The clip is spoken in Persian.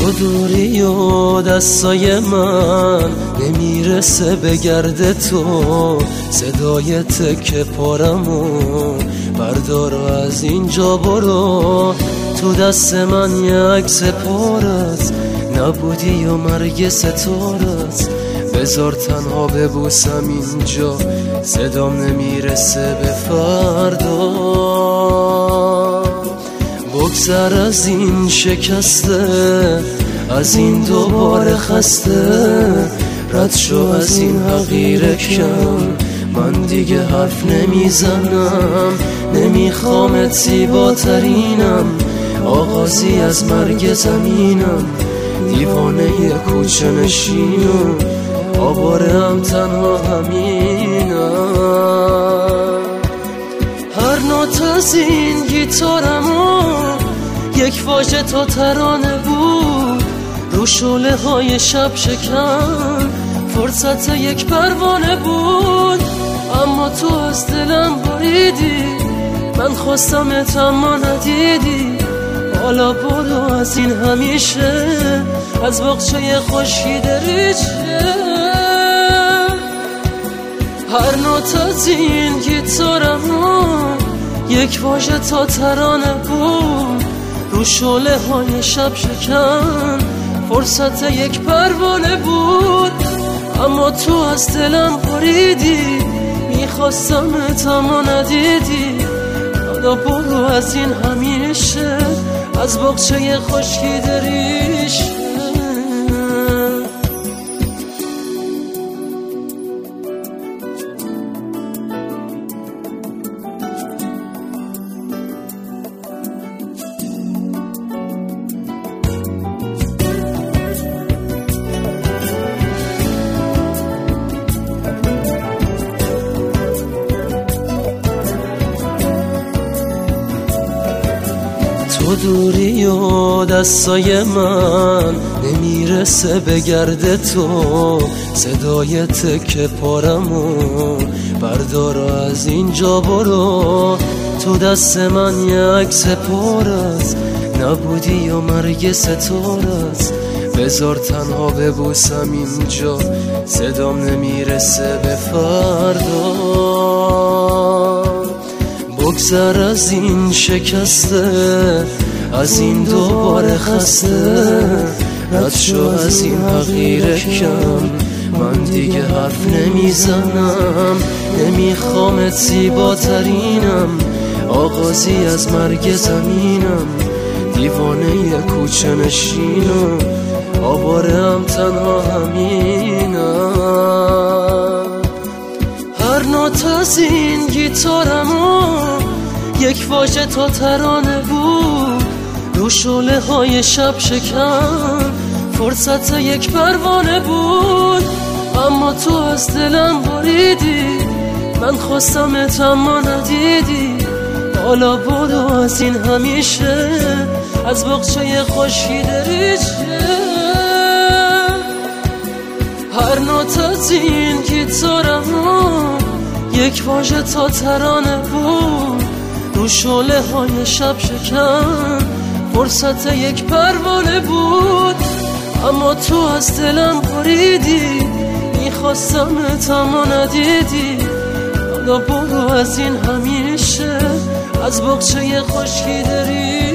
تو دوری و دستای من نمیرسه به گرد تو، صدای تکه پارمو بردار و از اینجا برو. تو دست من یه عکس پارت نبودی و مرگ ستارت، بذار تنها ببوسم اینجا، صدام نمیرسه به فردا. بگذر از این شکسته، از این دوباره خسته، رد شو از این حقیر کم، من دیگه حرف نمیزنم. نمیخوامت زیباترینم، آغازی از مرگ زمینم، دیوانه کوچه نشینم، آواره هم تنها همینم. هر نوت از این گیتارمو یک واژه تا ترانه بود، رو شعله های شب شکن فرصت یک پروانه بود. اما تو از دلم بریدی، من خواستمت اما ندیدی. حالا برو از این همیشه، از باغچه خشکی دریچه. هر نوت از این گیتارمو یک واژه تا ترانه بود، رو شعله های شب شکن فرصت یک پروانه بود. اما تو از دلم بریدی، میخواستمت اما ندیدی. حالا برو از این همیشه، از باغچه خشکی دریچه. تو دوری و دستای من نمیرسه به گرد تو، صدای تکه پارمو بردار و از اینجا برو. تو دست من یه عکس پارت نبودی و مرگ ستارت، بذار تنها ببوسم اینجا، صدام نمیرسه به فردا. بگذر از این شکسته، از این دوباره خسته، رد شو از این حقیر کم، من دیگه حرف نمیزنم. نمیخوامت زیباترینم، آغازی از مرگ زمینم، دیوانه کوچه نشینم، آواره هم تنها همینم. هر نوت از این گیتارمو یک واژه تا ترانه بود، رو شعله های شب شکن فرصت یک پروانه بود. اما تو از دلم بریدی، من خواستمت اما ندیدی. حالا برو از این همیشه، از باغچه خشکی دریچه. هر نوت از این گیتارمو یک واژه تا ترانه بود، رو شعله های شب شکن فرصت یک پروانه بود. اما تو از دلم بریدی، میخواستمت اما ندیدی. حالا برو از این همیشه، از باغچه خشکی دریچه.